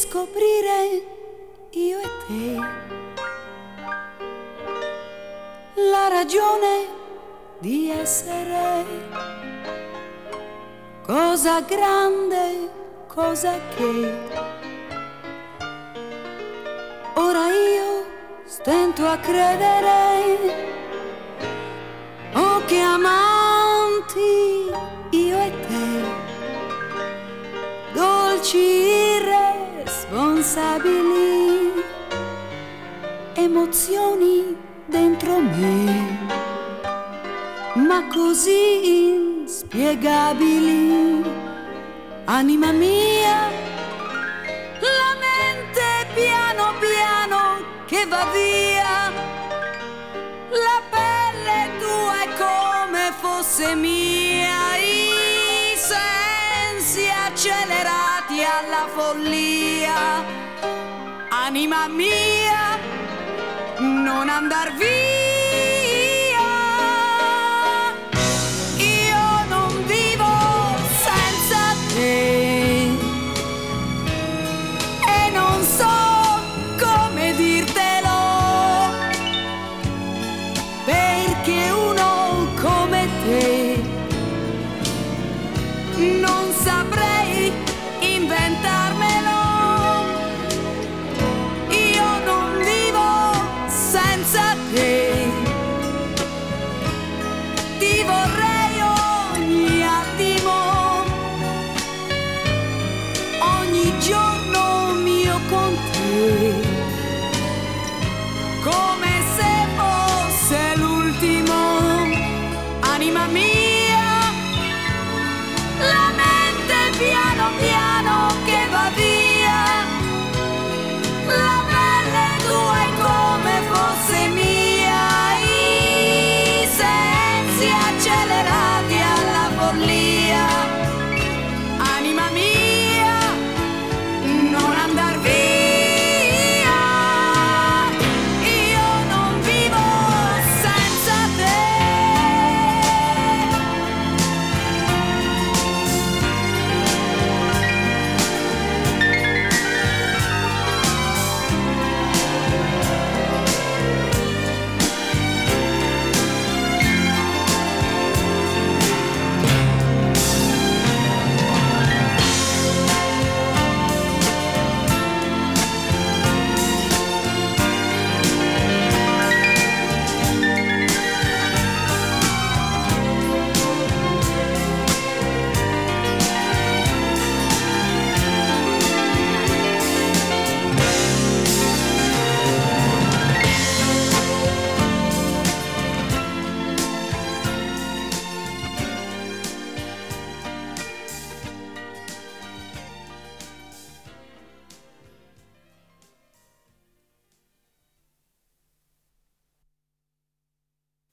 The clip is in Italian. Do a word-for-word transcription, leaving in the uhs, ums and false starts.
riscoprire io e te la ragione di essere, cosa grande, cosa che ora io stento a credere. Oh, che amanti io e te, dolci irresponsabili, emozioni dentro me, ma così inspiegabili. Anima mia, la mente piano piano che va via, la pelle tua è come fosse mia, i sensi accelerati alla follia. Anima mia, non andar via.